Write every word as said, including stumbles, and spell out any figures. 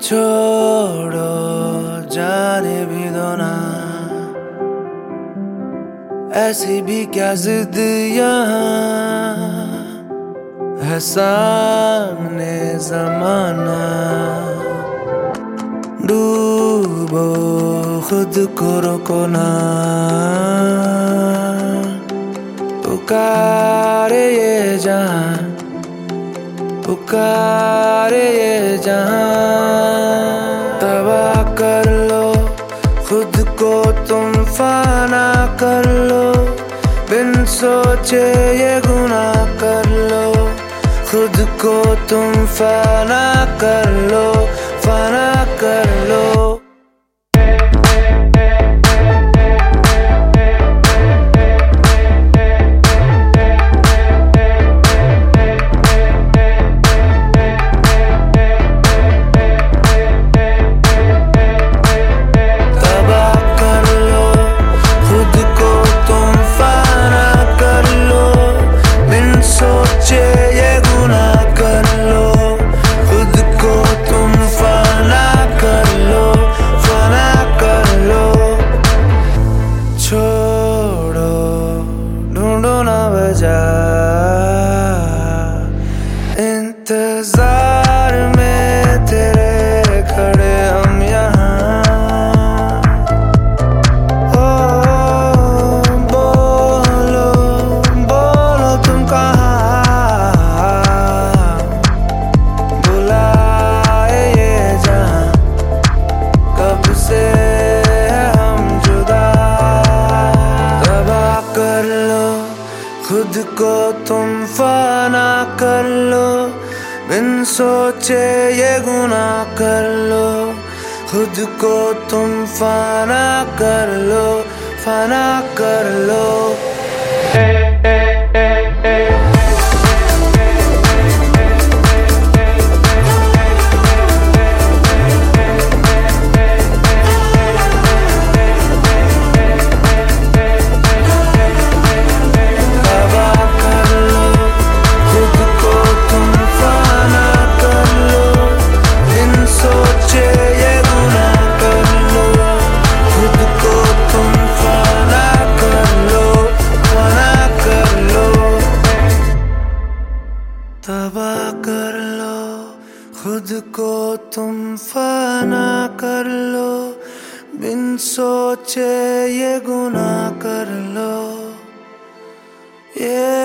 छोड़ो जाने भी दो ना, ऐसी भी क्या जिद यहाँ है, सामने जमाना। डूबो खुद को रोको ना, पुकारे ये जहां, पुकारे ये जहां। तबाह कर लो खुद को तुम, फाना कर लो, बिन सोचे ये गुनाह कर लो। खुद को तुम फाना कर लो, फाना कर लो। इंतजार में तेरे खड़े हम यहाँ, ओ बोलो बोलो तुम कहाँ, बुलाए ये जहाँ, कब से हम जुदा। तबाह कर लो खुद को तुम, फाना कर लो, बिन सोचे ये गुनाह कर लो। खुद को तुम फाना कर लो, फाना कर लो। तबाह कर लो खुद को तुम, फाना कर लो, बिन सोचे ये गुनाह कर लो। ये